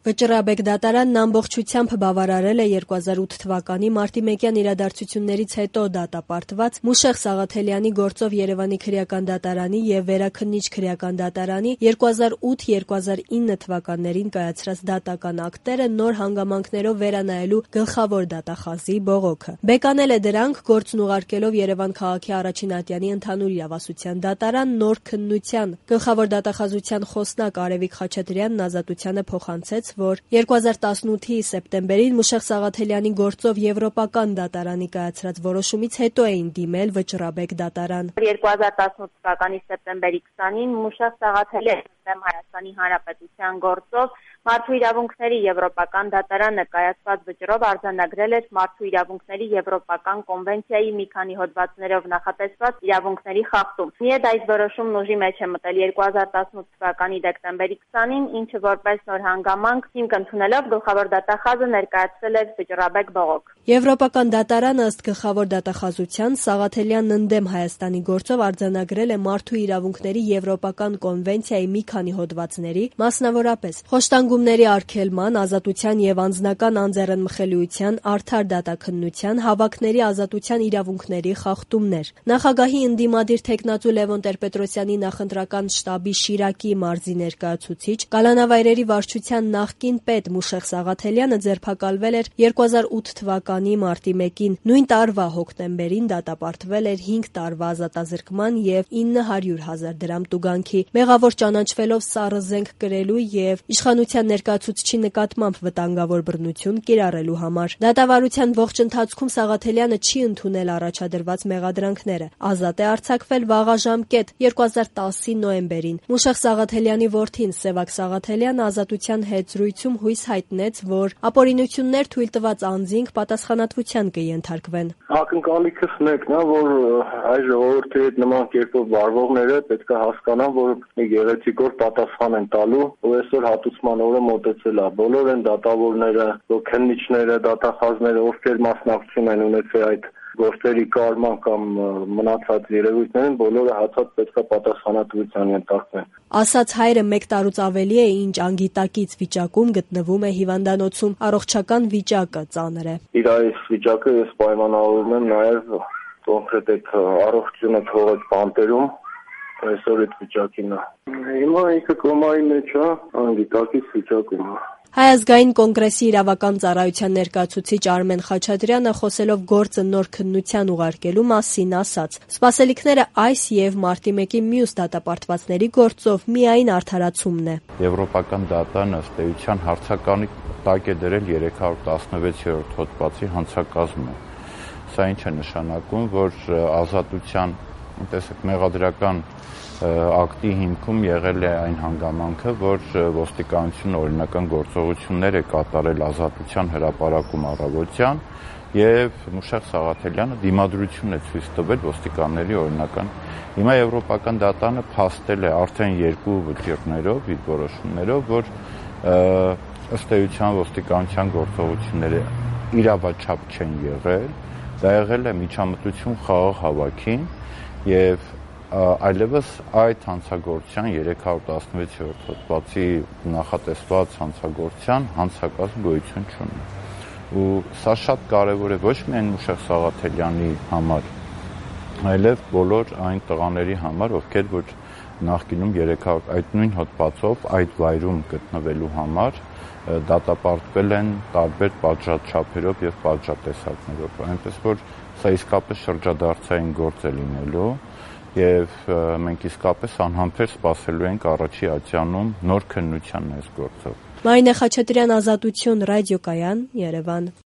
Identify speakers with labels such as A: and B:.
A: Վճռաբեկ դատարանն ամբողջությամբ բավարարել է 2008 թվականի մարտի 1-յան իրադարձություններից հետո դատապարտված Մուշեղ Սաղաթելյանի գործով Երևանի քրեական դատարանի և Վերաքննիչ քրեական դատարանի 2008-2009 թվականներին կայացրած դատական ակտերը նոր հանգամանքներով վերանայելու գլխավոր դատախազի բողոքը։ Բեկանել է դրանք գործն ուղարկելով Երևան քաղաքի առաջին ատյանի ընդհանուր իրավասության դատարան նոր քննության։ Գլխավոր դատախազության խոսնակ Արևիկ Խաչատրյանն Ազատությանը փոխանցեց, որ 2018-ի սեպտեմբերին Մուշեղ Սաղաթելյանի գործով Եվրոպական դատարանի կայացրած որոշումից հետո էին դիմել վճռաբեկ դատարան։
B: 2018 թվականի սեպտեմբերի 20-ին Մուշեղ Սաղաթելյանի դեմ Հայաստանի Հանրապետության գործով Մարդու իրավունքների Եվրոպական դատարանը կայացված վճռով արձանագրել էր Մարդու իրավունքների Եվրոպական կոնվենցիայի մի քանի հոդվածներով նախատեսված իրավունքների խախտում։ Միեդ այս որոշումն ուժի մեջ է մտել 2018 թվականի դեկտեմբերի 20-ին, ինչը որպես նոր հանգամանք հիմք ընդունելով գլխավոր դատախազը ներկայացրել էր վճռաբեկ բողոք։
A: Եվրոպական դատարանը ըստ գլխավոր դատախազության Սաղաթելյանն ընդդեմ Հայաստանի գործով արձանագրել է Մարդու իրավունքների Եվրոպական կոնվենցիայի մի քանի հոդվածների, մասնավորապես խոշտանգումների արգելման, ազատության և անձնական անձեռնմխելիության, արդար դատաքննության, հավաքների ազատության իրավունքների խախտումներ։ Նախագահի ընդդիմադիր թեկնածու Լևոն Տեր-Պետրոսյանի նախընտրական շտաբի Շիրակի մարզի ներկայացուցիչ, Կալանավայրերի վարչության նախկին պետ Մուշեղ Սաղաթելյանը ձերբակալվել էր 2008 թվականի մարտի 1-ին, նույն տարվա հոկտեմբերին դատապարտվել էր 5 տարվա ազատազրկման և 900,000 դրամ տուգանքի, մեղավոր ճանաչվելով սառը զենք կրելու և իշխանության ներկայացուցչի նկատմամբ վտանգավոր բռնություն կիրառելու համար։ Դատավարության ողջ ընթացքում Սաղաթելյանը չի ընդունել առաջադրված մեղադրանքները։ Ազատ է արձակվել վաղաժամկետ 2010-ի նոյեմբերին։ Մուշեղ Սաղաթելյանի որդին Սևակ Սաղաթելյանը Ազատության հետ զրույցում հույս հայտնեց, որ ապօրինություններ թույլ տված անձինք պատասխանատվության կենթարկվեն։
C: Ակնկալիքս մեկն է, որ այս ժողովրդի հետ նման կերպով վարվողները պետք է հասկանան, որ մի գեղեցիկոր պատասխան են տալու, ու այսօր հատուցման օրը մոտեցել է։ Բոլոր են դատավորները, քննիչները, դատախազները, ովքեր մասնակցություն են ունեցել այդ գործերի կարման կամ մնացած երևույթներին, բոլորը հացած պետք է պատասխանատվության ենթարկվեն։
A: Ասաց հայրը 1 տարուց ավելի է, ինչ անգիտակից վիճակում գտնվում է հիվանդանոցում, առողջական վիճակը ծանր է։
C: Իր այս վիճակը ես պայմանավորում եմ նաև կոնկրետ այդ առողջությունը թողած բանտերում, այսօր այդ վիճակին է։ Հիմա ինքը կոմայի մեջ է, անգիտակից վիճակում է։
A: Հայ ազգային կոնգրեսի իրավական ծառայության ներկայացուցիչ Արմեն Խաչատրյանը խոսելով գործը նոր քննության ուղարկելու մասին ասաց. «Սպասելիքները այս և մարտի 1-ի մյուս դատապարտվածների գործով միայն արդարացումն է»։
D: Եվրոպական դատարանը ըստ էության հարցականի տակ է դրել 316-րդ հոդվածի հանցակազմը։ Սա ինչ է նշանակում, որ ազատության, տեսեք, մեղադրական ակտի հիմքում եղել է այն հանգամանքը, որ ոստիկանությունը օրինական գործողություններ է կատարել Ազատության հրապարակում առավոտյան և Մուշեղ Սաղաթելյանը դիմադրություն է ցույց տվել ոստիկանների օրինական։ Հիմա Եվրոպական դատարանը փաստել է արդեն 2 վճիռներով, իր որոշումներով, որ ըստ էության ոստիկանության գործողությունները իրավաչափ չեն եղել, դա եղել է միջամտություն խաղաղ հավաքին և այլևս այդ հանցագործության 316-րդ հոդվածի նախատեսված հանցագործության հանցակազմ գոյություն չունի։ Ու սա շատ կարևոր է ոչ միայն Մուշեղ Սաղաթելյանի համար, այլև բոլոր այն տղաների համար, ովքեր որ նախկինում այդ նույն հոդվածով այդ վայրում գտնվելու համար դատապարտվել են տարբեր պատժաչափերով և պատժատեսակներով, այնպես որ սա իսկապես շրջադարձային գործ է լինելու և մենք իսկապես անհամբեր սպասելու ենք առաջի ատյանում նոր քննության այս գործով։
A: Մարինե Խաչատրյան, Ազատություն, ռադիոկայան, Երևան։